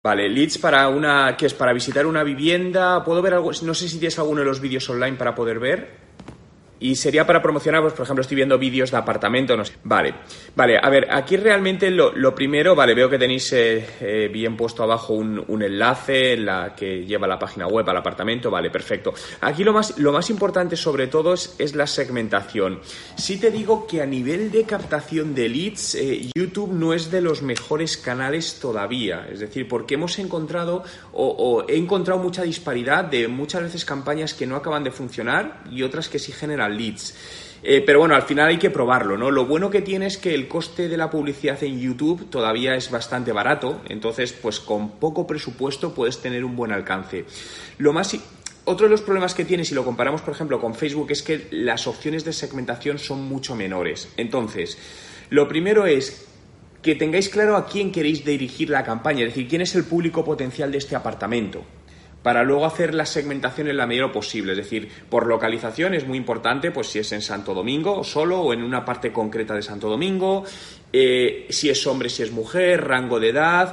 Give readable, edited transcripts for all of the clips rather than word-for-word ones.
Vale, leads para una... ¿Qué es? ¿Para visitar una vivienda? ¿Puedo ver algo? No sé si tienes alguno de los vídeos online para poder ver. Y sería para promocionar, pues por ejemplo, estoy viendo vídeos de apartamento, no sé. Vale, a ver, aquí realmente lo primero, vale, veo que tenéis bien puesto abajo un enlace en la que lleva la página web al apartamento, vale, perfecto. Aquí lo más importante sobre todo es la segmentación. Sí te digo que a nivel de captación de leads, YouTube no es de los mejores canales todavía, es decir, porque hemos encontrado o he encontrado mucha disparidad de muchas veces campañas que no acaban de funcionar y otras que sí generan leads. Pero bueno, al final hay que probarlo, ¿no? Lo bueno que tiene es que el coste de la publicidad en YouTube todavía es bastante barato, entonces pues con poco presupuesto puedes tener un buen alcance. Otro de los problemas que tiene, si lo comparamos por ejemplo con Facebook, es que las opciones de segmentación son mucho menores. Entonces, lo primero es que tengáis claro a quién queréis dirigir la campaña, es decir, quién es el público potencial de este apartamento, para luego hacer la segmentación en la medida posible, es decir, por localización es muy importante, pues si es en Santo Domingo solo o en una parte concreta de Santo Domingo, si es hombre, si es mujer, rango de edad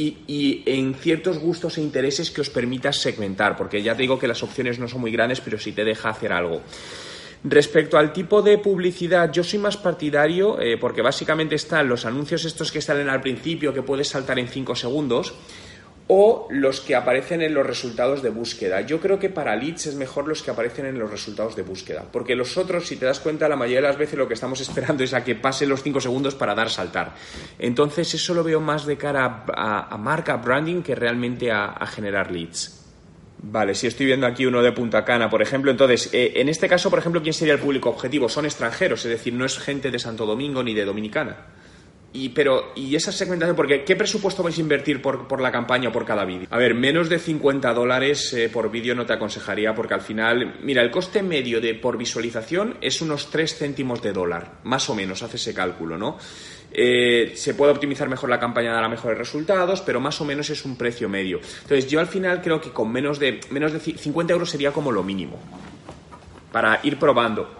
y en ciertos gustos e intereses que os permita segmentar, porque ya te digo que las opciones no son muy grandes, pero sí te deja hacer algo. Respecto al tipo de publicidad, yo soy más partidario, porque básicamente están los anuncios estos que salen al principio, que puedes saltar en 5 segundos, o los que aparecen en los resultados de búsqueda. Yo creo que para leads es mejor los que aparecen en los resultados de búsqueda, porque los otros, si te das cuenta, la mayoría de las veces lo que estamos esperando es a que pasen los 5 segundos para dar saltar. Entonces eso lo veo más de cara a marca, branding, que realmente a generar leads. Vale, si estoy viendo aquí uno de Punta Cana, por ejemplo, entonces, en este caso, por ejemplo, ¿quién sería el público objetivo? Son extranjeros, es decir, no es gente de Santo Domingo ni de Dominicana. Y esa segmentación, porque ¿qué presupuesto vais a invertir por la campaña o por cada vídeo? A ver, menos de $50 por vídeo no te aconsejaría, porque al final, mira, el coste medio por visualización es unos 3 céntimos de dólar, más o menos, hace ese cálculo, ¿no? Se puede optimizar mejor la campaña, dará mejores resultados, pero más o menos es un precio medio. Entonces yo al final creo que con menos de 50 euros sería como lo mínimo para ir probando.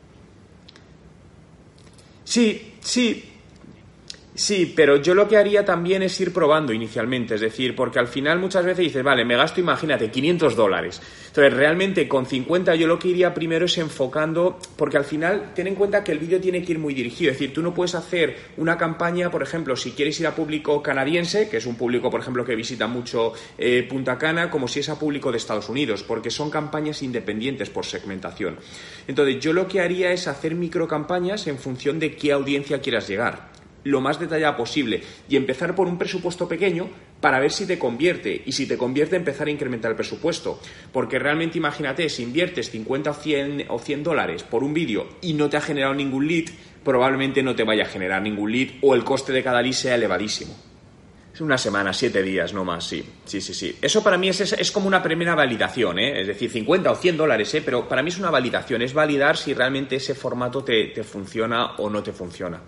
Sí, pero yo lo que haría también es ir probando inicialmente, es decir, porque al final muchas veces dices, vale, me gasto, imagínate, $500. Entonces, realmente con 50 yo lo que iría primero es enfocando, porque al final ten en cuenta que el vídeo tiene que ir muy dirigido, es decir, tú no puedes hacer una campaña, por ejemplo, si quieres ir a público canadiense, que es un público, por ejemplo, que visita mucho Punta Cana, como si es a público de Estados Unidos, porque son campañas independientes por segmentación. Entonces, yo lo que haría es hacer microcampañas en función de qué audiencia quieras llegar, lo más detallada posible, y empezar por un presupuesto pequeño para ver si te convierte, y si te convierte empezar a incrementar el presupuesto, porque realmente imagínate, si inviertes 50 o 100 dólares por un vídeo y no te ha generado ningún lead, probablemente no te vaya a generar ningún lead o el coste de cada lead sea elevadísimo. Es una semana, 7 días, no más, sí. Eso para mí es como una primera validación, es decir, 50 o 100 dólares, pero para mí es una validación, es validar si realmente ese formato te funciona o no te funciona.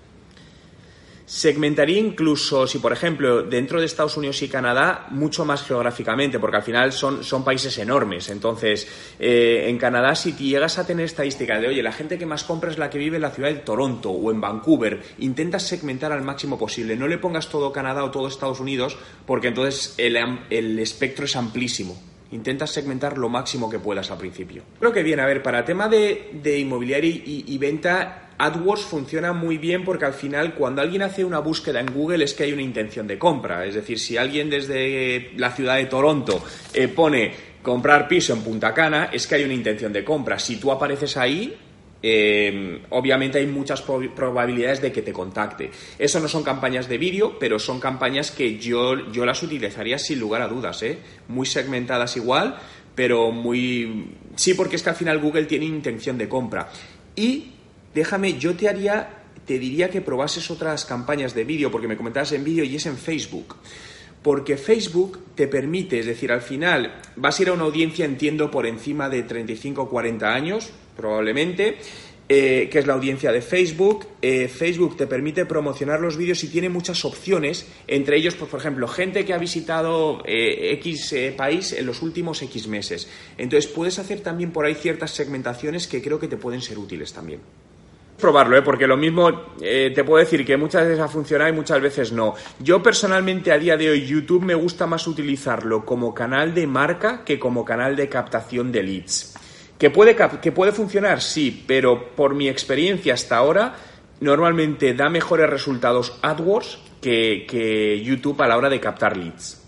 Segmentaría incluso, si por ejemplo dentro de Estados Unidos y Canadá, mucho más geográficamente, porque al final son países enormes. Entonces, en Canadá, si te llegas a tener estadísticas de, oye, la gente que más compra es la que vive en la ciudad de Toronto o en Vancouver, intentas segmentar al máximo posible. No le pongas todo Canadá o todo Estados Unidos, porque entonces el espectro es amplísimo. Intentas segmentar lo máximo que puedas al principio. Creo que bien, a ver, para tema de inmobiliaria y venta, AdWords funciona muy bien porque al final cuando alguien hace una búsqueda en Google es que hay una intención de compra. Es decir, si alguien desde la ciudad de Toronto pone comprar piso en Punta Cana, es que hay una intención de compra. Si tú apareces ahí, obviamente hay muchas probabilidades de que te contacte. Eso no son campañas de vídeo, pero son campañas que yo las utilizaría sin lugar a dudas, muy segmentadas igual, pero muy... Sí, porque es que al final Google tiene intención de compra. Y te diría que probases otras campañas de vídeo, porque me comentabas en vídeo y es en Facebook. Porque Facebook te permite, es decir, al final vas a ir a una audiencia, entiendo, por encima de 35 o 40 años, probablemente, que es la audiencia de Facebook. Facebook te permite promocionar los vídeos y tiene muchas opciones, entre ellos, pues, por ejemplo, gente que ha visitado X país en los últimos X meses. Entonces puedes hacer también por ahí ciertas segmentaciones que creo que te pueden ser útiles también. Probarlo, porque lo mismo te puedo decir que muchas veces ha funcionado y muchas veces no. Yo personalmente a día de hoy YouTube me gusta más utilizarlo como canal de marca que como canal de captación de leads. ¿Que puede funcionar? Sí, pero por mi experiencia hasta ahora normalmente da mejores resultados AdWords que YouTube a la hora de captar leads.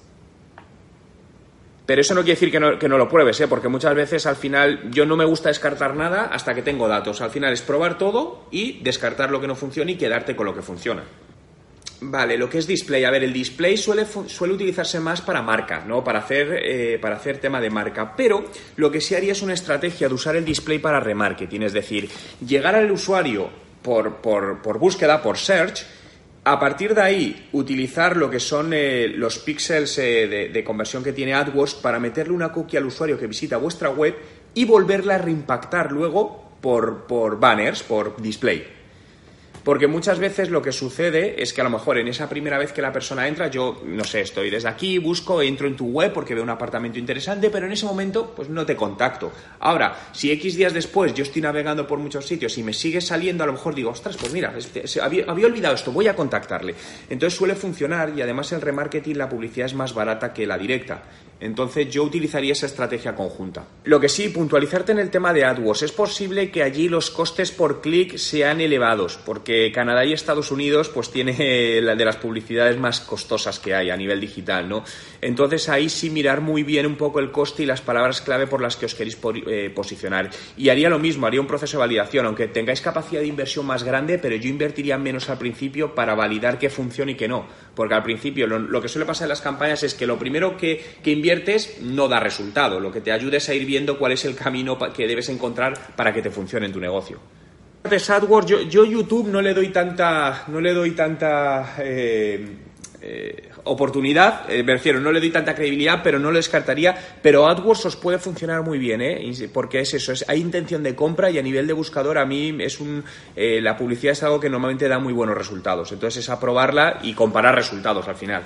Pero eso no quiere decir que no lo pruebes, porque muchas veces al final yo no me gusta descartar nada hasta que tengo datos. Al final es probar todo y descartar lo que no funciona y quedarte con lo que funciona. Vale, lo que es display. A ver, el display suele utilizarse más para marca, ¿no? Para hacer tema de marca. Pero lo que sí haría es una estrategia de usar el display para remarketing. Es decir, llegar al usuario por búsqueda, por search. A partir de ahí, utilizar lo que son los píxeles de conversión que tiene AdWords para meterle una cookie al usuario que visita vuestra web y volverla a reimpactar luego por banners, por display. Porque muchas veces lo que sucede es que a lo mejor en esa primera vez que la persona entra, yo, no sé, estoy desde aquí, entro en tu web porque veo un apartamento interesante, pero en ese momento pues no te contacto. Ahora, si X días después yo estoy navegando por muchos sitios y me sigue saliendo, a lo mejor digo, ostras, pues mira, había olvidado esto, voy a contactarle. Entonces suele funcionar y además el remarketing, la publicidad es más barata que la directa. Entonces yo utilizaría esa estrategia conjunta. Lo que sí, puntualizarte en el tema de AdWords. Es posible que allí los costes por clic sean elevados, porque Canadá y Estados Unidos pues tiene de las publicidades más costosas que hay a nivel digital, ¿no? Entonces ahí sí mirar muy bien un poco el coste y las palabras clave por las que os queréis posicionar. Y haría lo mismo, haría un proceso de validación, aunque tengáis capacidad de inversión más grande, pero yo invertiría menos al principio para validar que funcione y que no. Porque al principio lo que suele pasar en las campañas es que lo primero que inviertes no da resultado. Lo que te ayuda es a ir viendo cuál es el camino que debes encontrar para que te funcione en tu negocio. De AdWords, yo YouTube no le doy tanta oportunidad, me refiero, no le doy tanta credibilidad, pero no lo descartaría. Pero AdWords os puede funcionar muy bien, porque es eso, hay intención de compra y a nivel de buscador a mí la publicidad es algo que normalmente da muy buenos resultados. Entonces es aprobarla y comparar resultados al final.